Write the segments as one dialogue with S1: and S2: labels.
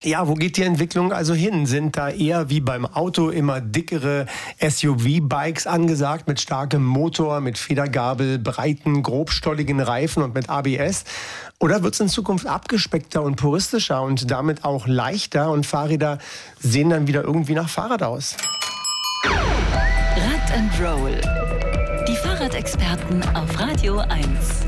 S1: Ja, wo geht die Entwicklung also hin? Sind da eher wie beim Auto immer dickere SUV-Bikes angesagt mit starkem Motor, mit Federgabel, breiten, grobstolligen Reifen und mit ABS? Oder wird es in Zukunft abgespeckter und puristischer und damit auch leichter und Fahrräder sehen dann wieder irgendwie nach Fahrrad aus?
S2: Rad and Roll. Die Fahrradexperten auf Radio 1.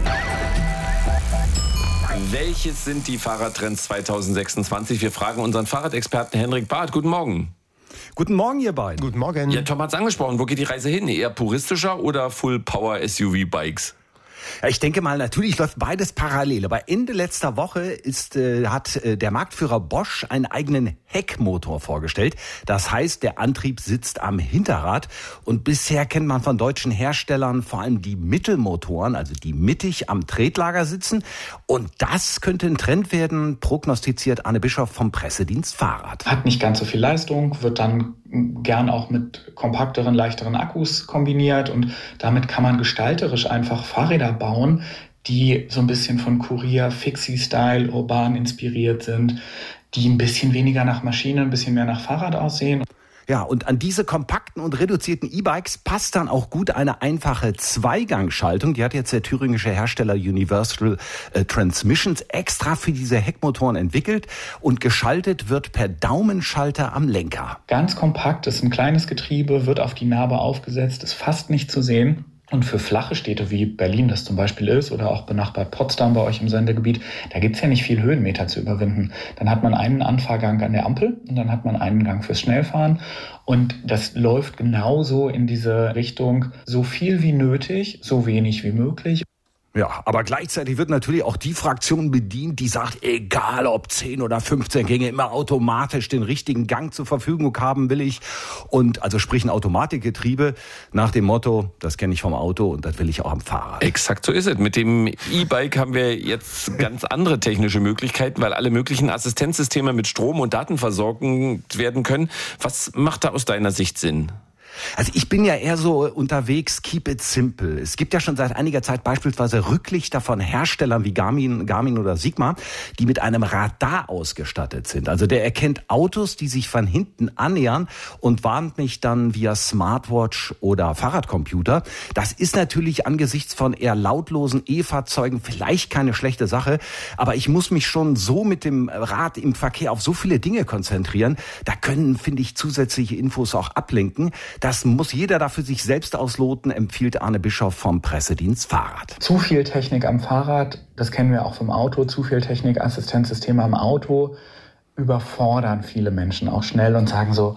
S3: Welches sind die Fahrradtrends 2026? Wir fragen unseren Fahrradexperten Henrik Barth. Guten Morgen.
S4: Guten Morgen, ihr beiden.
S1: Guten Morgen.
S3: Ja, Tom hat es angesprochen. Wo geht die Reise hin? Eher puristischer oder Full-Power-SUV-Bikes?
S4: Ja, ich denke mal, natürlich läuft beides parallel. Aber Ende letzter Woche hat der Marktführer Bosch einen eigenen Heckmotor vorgestellt. Das heißt, der Antrieb sitzt am Hinterrad. Und bisher kennt man von deutschen Herstellern vor allem die Mittelmotoren, also die mittig am Tretlager sitzen. Und das könnte ein Trend werden, prognostiziert Arne Bischoff vom Pressedienst Fahrrad.
S5: Hat nicht ganz so viel Leistung, wird dann gern auch mit kompakteren, leichteren Akkus kombiniert und damit kann man gestalterisch einfach Fahrräder bauen, die so ein bisschen von Kurier, Fixie-Style, urban inspiriert sind, die ein bisschen weniger nach Maschine, ein bisschen mehr nach Fahrrad aussehen.
S4: Ja, und an diese kompakten und reduzierten E-Bikes passt dann auch gut eine einfache Zweigangschaltung. Die hat jetzt der thüringische Hersteller Universal Transmissions extra für diese Heckmotoren entwickelt und geschaltet wird per Daumenschalter am Lenker.
S5: Ganz kompakt, ist ein kleines Getriebe, wird auf die Narbe aufgesetzt, ist fast nicht zu sehen. Und für flache Städte wie Berlin das zum Beispiel ist oder auch benachbart Potsdam bei euch im Sendegebiet, da gibt's ja nicht viel Höhenmeter zu überwinden. Dann hat man einen Anfahrgang an der Ampel und dann hat man einen Gang fürs Schnellfahren. Und das läuft genauso in diese Richtung, so viel wie nötig, so wenig wie möglich.
S4: Ja, aber gleichzeitig wird natürlich auch die Fraktion bedient, die sagt, egal ob 10 oder 15 Gänge, immer automatisch den richtigen Gang zur Verfügung haben will ich. Und also sprich ein Automatikgetriebe nach dem Motto, das kenne ich vom Auto und das will ich auch am Fahrrad.
S3: Exakt so ist es. Mit dem E-Bike haben wir jetzt ganz andere technische Möglichkeiten, weil alle möglichen Assistenzsysteme mit Strom und Daten versorgt werden können. Was macht da aus deiner Sicht Sinn?
S4: Also ich bin ja eher so unterwegs, keep it simple. Es gibt ja schon seit einiger Zeit beispielsweise Rücklichter von Herstellern wie Garmin oder Sigma, die mit einem Radar ausgestattet sind. Also der erkennt Autos, die sich von hinten annähern und warnt mich dann via Smartwatch oder Fahrradcomputer. Das ist natürlich angesichts von eher lautlosen E-Fahrzeugen vielleicht keine schlechte Sache, aber ich muss mich schon so mit dem Rad im Verkehr auf so viele Dinge konzentrieren. Da können, finde ich, zusätzliche Infos auch ablenken. Das muss jeder da für sich selbst ausloten, empfiehlt Arne Bischoff vom Pressedienst Fahrrad.
S5: Zu viel Technik am Fahrrad, das kennen wir auch vom Auto, zu viel Technik, Assistenzsysteme am Auto überfordern viele Menschen auch schnell und sagen so,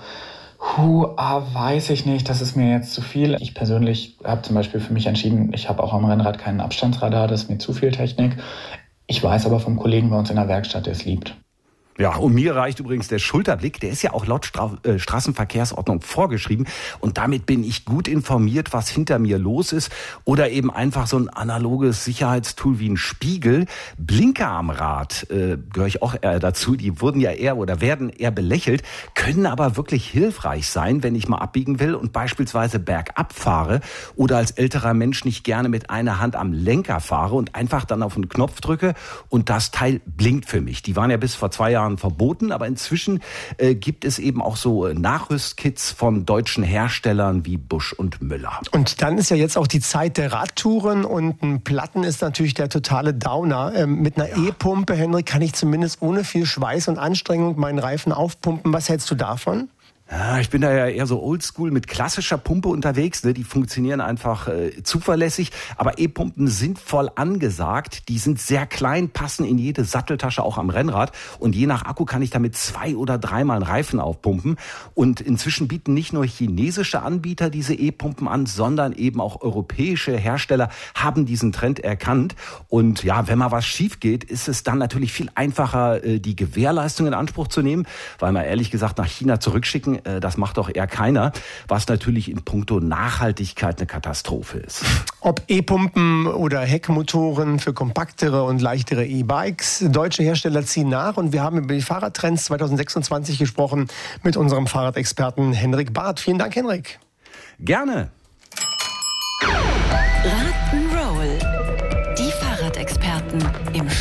S5: weiß ich nicht, das ist mir jetzt zu viel. Ich persönlich habe zum Beispiel für mich entschieden, ich habe auch am Rennrad keinen Abstandsradar, das ist mir zu viel Technik. Ich weiß aber vom Kollegen bei uns in der Werkstatt, der es liebt.
S4: Ja, und mir reicht übrigens der Schulterblick, der ist ja auch laut Straßenverkehrsordnung vorgeschrieben und damit bin ich gut informiert, was hinter mir los ist oder eben einfach so ein analoges Sicherheitstool wie ein Spiegel. Blinker am Rad gehöre ich auch eher dazu, die wurden ja eher oder werden eher belächelt, können aber wirklich hilfreich sein, wenn ich mal abbiegen will und beispielsweise bergab fahre oder als älterer Mensch nicht gerne mit einer Hand am Lenker fahre und einfach dann auf den Knopf drücke und das Teil blinkt für mich. Die waren ja bis vor 2 Jahren verboten, aber inzwischen gibt es eben auch so Nachrüstkits von deutschen Herstellern wie Busch und Müller.
S1: Und dann ist ja jetzt auch die Zeit der Radtouren und ein Platten ist natürlich der totale Downer. Mit einer E-Pumpe, Henrik, kann ich zumindest ohne viel Schweiß und Anstrengung meinen Reifen aufpumpen. Was hältst du davon?
S4: Ja, ich bin da ja eher so oldschool mit klassischer Pumpe unterwegs. Ne? Die funktionieren einfach zuverlässig. Aber E-Pumpen sind voll angesagt. Die sind sehr klein, passen in jede Satteltasche, auch am Rennrad. Und je nach Akku kann ich damit 2 oder 3 Mal einen Reifen aufpumpen. Und inzwischen bieten nicht nur chinesische Anbieter diese E-Pumpen an, sondern eben auch europäische Hersteller haben diesen Trend erkannt. Und ja, wenn mal was schief geht, ist es dann natürlich viel einfacher, die Gewährleistung in Anspruch zu nehmen. Weil man ehrlich gesagt nach China zurückschicken, das macht doch eher keiner, was natürlich in puncto Nachhaltigkeit eine Katastrophe ist.
S1: Ob E-Pumpen oder Heckmotoren für kompaktere und leichtere E-Bikes, deutsche Hersteller ziehen nach und wir haben über die Fahrradtrends 2026 gesprochen mit unserem Fahrradexperten Henrik Barth. Vielen Dank, Henrik.
S4: Gerne.
S2: Rock'n'Roll. Die Fahrradexperten im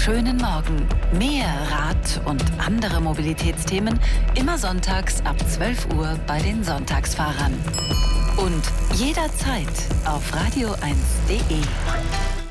S2: schönen Morgen. Mehr Rad- und andere Mobilitätsthemen immer sonntags ab 12 Uhr bei den Sonntagsfahrern. Und jederzeit auf radio1.de.